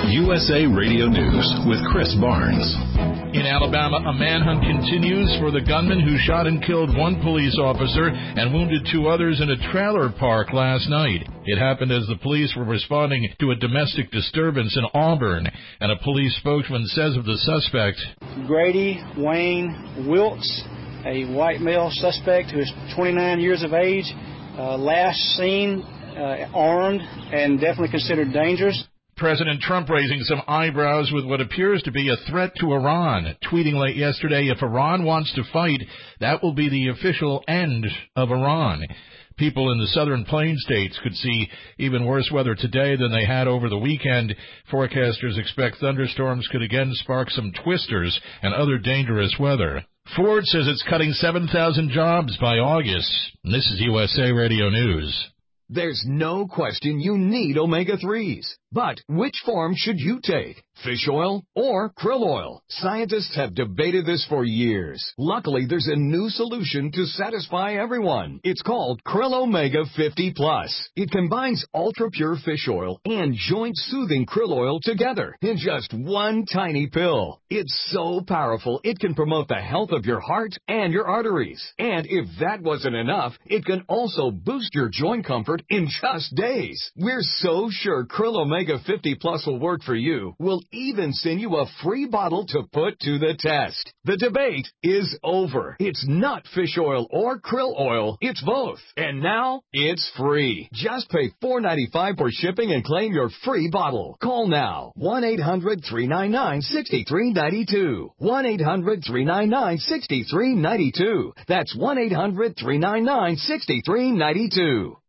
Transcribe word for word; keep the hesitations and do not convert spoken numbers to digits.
U S A Radio News with Chris Barnes. In Alabama, a manhunt continues for the gunman who shot and killed one police officer and wounded two others in a trailer park last night. It happened as the police were responding to a domestic disturbance in Auburn, and a police spokesman says of the suspect, Grady Wayne Wilkes, a white male suspect who is twenty-nine years of age, uh, last seen uh, armed and definitely considered dangerous. President Trump raising some eyebrows with what appears to be a threat to Iran, tweeting late yesterday, if Iran wants to fight, that will be the official end of Iran. People in the southern plain states could see even worse weather today than they had over the weekend. Forecasters expect thunderstorms could again spark some twisters and other dangerous weather. Ford says it's cutting seven thousand jobs by August. This is U S A Radio News. There's no question you need omega threes. But which form should you take? Fish oil or krill oil? Scientists have debated this for years. Luckily, there's a new solution to satisfy everyone. It's called Krill Omega fifty plus. It combines ultra-pure fish oil and joint-soothing krill oil together in just one tiny pill. It's so powerful, it can promote the health of your heart and your arteries. And if that wasn't enough, it can also boost your joint comfort in just days. We're so sure Krill Omega Omega fifty plus will work for you. We'll even send you a free bottle to put to the test. The debate is over. It's not fish oil or krill oil. It's both. And now it's free. Just pay four dollars and ninety-five cents for shipping and claim your free bottle. Call now. one eight hundred three nine nine six three nine two. one eight hundred three nine nine six three nine two. That's one eight hundred three nine nine six three nine two.